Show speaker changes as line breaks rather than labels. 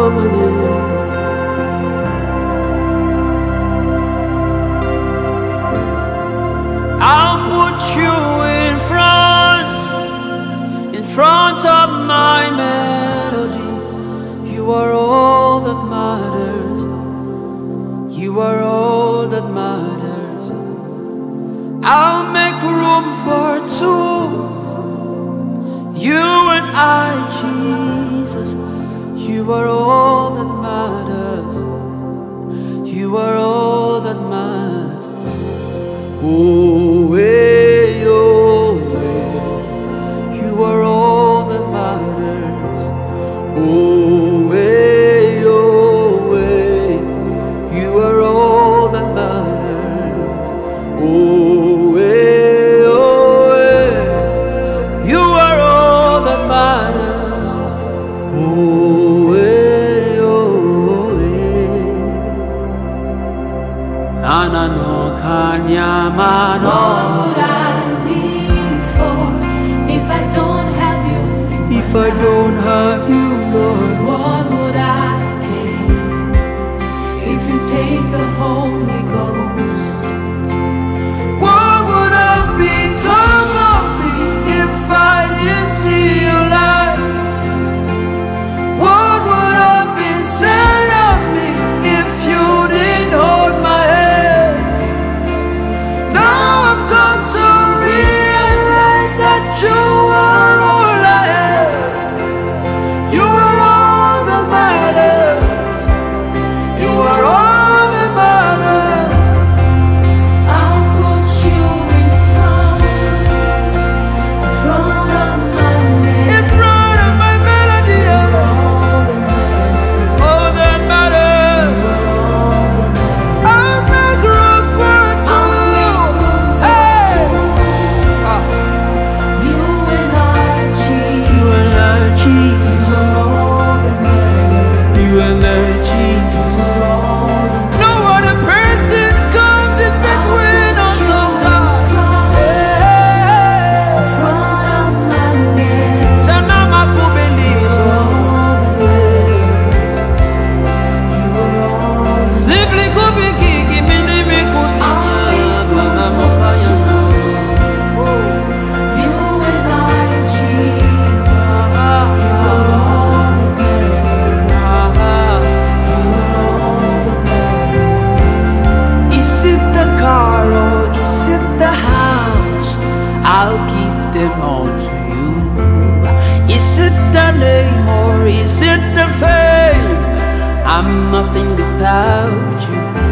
I'll put you in front of my melody. You are all that matters. You are all that matters. I'll make room for two. You and I, Jesus. You are all that matters. You are all that matters. Oh, hey, oh, hey. You are all that matters. Oh, hey, oh, hey. You are all that matters. Oh, hey, oh, hey. You are all that matters. Oh, hey, oh, hey. Anano kanyamano.
What would I live for if I don't have you?
If I don't have you, Lord,
What would I gain if you take the Holy Ghost?
what would have become of me if I didn't see your light? What would have been said of me if you didn't hold my hand? Now I've come to realize that you are all I have. You are all that matters. You are all that matters.
I'll put you in front of my
In front of my melody, all that matters. I'll make room for two. Hey,
You and I, Jesus.
you and I, Jesus.
All that matters.
You and I, Jesus. No other person comes in between us, oh God. Hey,
Front of my man.
Shanama kubelizo.
You are all.
Zibli kubikiki minimi kusina fana mokaya.
You and I, Jesus. You are all that matters. You are all that matters.
Is it the car or is it the house? I'll give them all to you. Is it the name or is it the fame? I'm nothing without you.